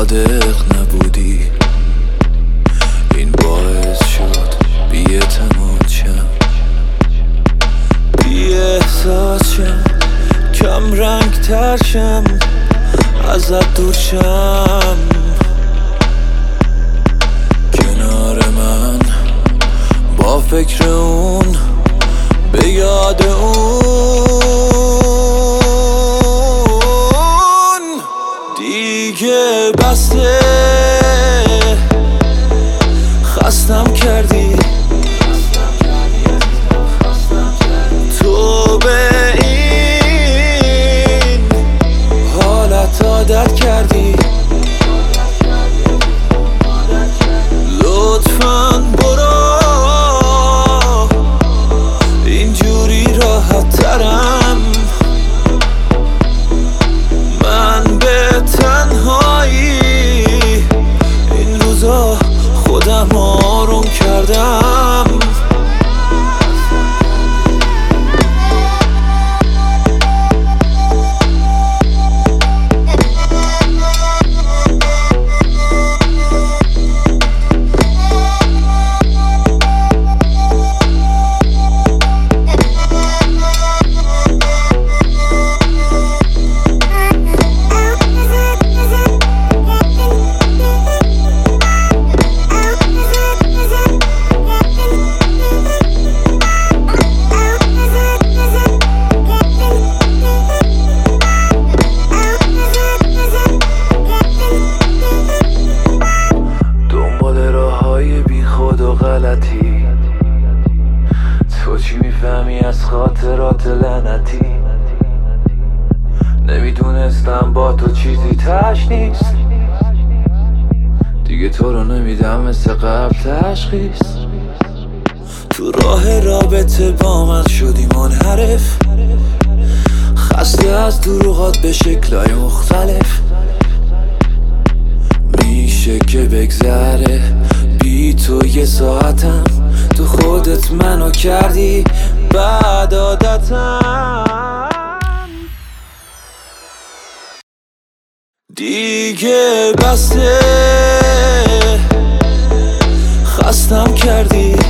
صادق نبودی، این باعث شد بی‌اعتماد شم، بی احساس شم، کم رنگ تر شم، ازت دور شم. کنار من با فکر اون، به یاد اون دیگه بسه. خستم کردی تو به این حالت عادت کردی. لطفاً برو، اینجوری راحت ترم. من به تنهایی این روزا خودم آروم کردم. تو چی میفهمی از خاطرات لعنتی؟ نمیدونستم با تو چیزی تش نیست، دیگه تو رو نمیدم مثل قبل تشخیص. تو راه رابطه با من شدی منحرف، خسته از دروغات به شکلای مختلف. میشه که بگذره بی تو یه ساعتم، تو خودت منو کردی بعد عادتم. دیگه بسه. خستم کردی